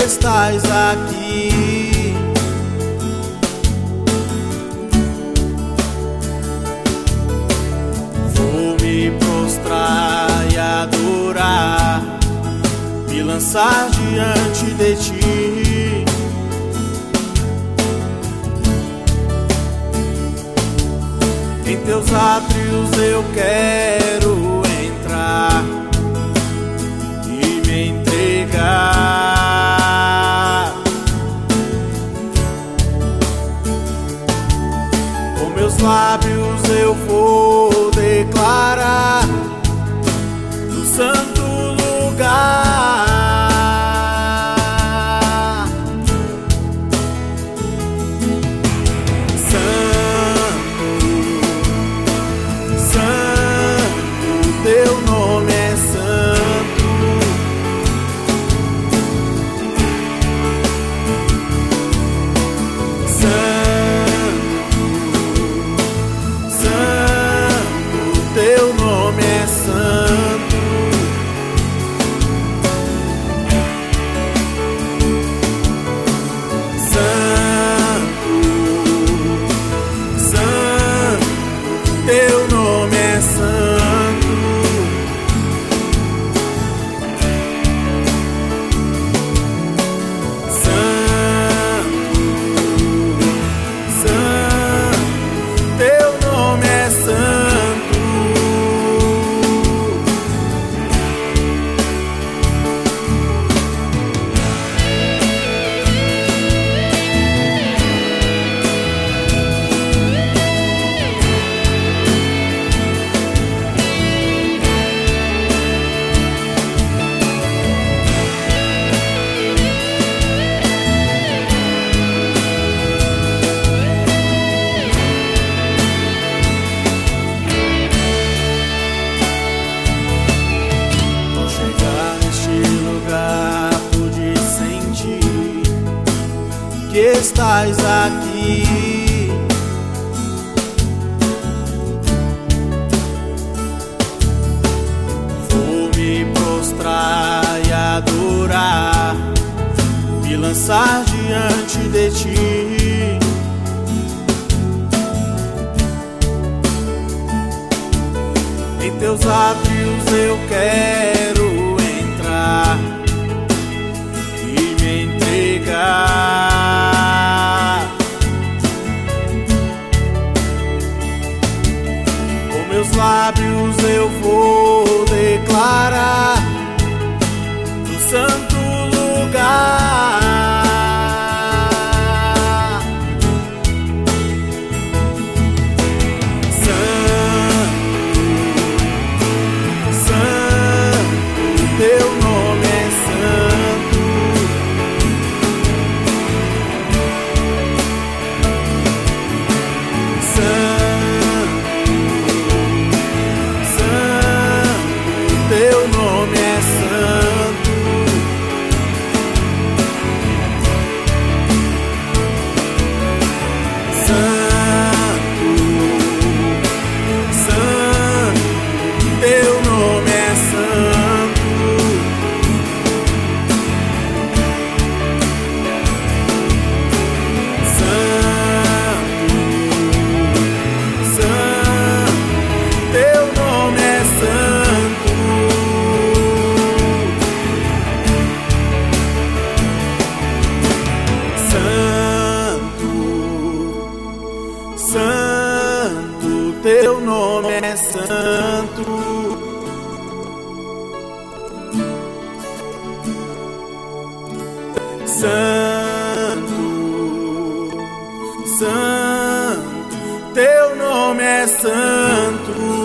estás aqui. Vou me prostrar e adorar, me lançar diante de ti. Em teus átrios eu quero entrar e me entregar. Com meus lábios eu vou declarar no santo lugar. Teu nome é santo, santo, santo. Teu nome é santo, santo, santo. Teu nome é santo. Que estás aqui. Vou me prostrar e adorar, me lançar diante de ti. Em teus átrios eu quero entrar e me entregar. Meus lábios eu vou declarar no santo lugar. Santo, santo, teu nome é santo. Santo, teu nome é santo, santo, santo. Teu nome é santo, santo, santo. Teu nome é santo. Santo, teu nome é santo, santo, santo, teu nome é santo.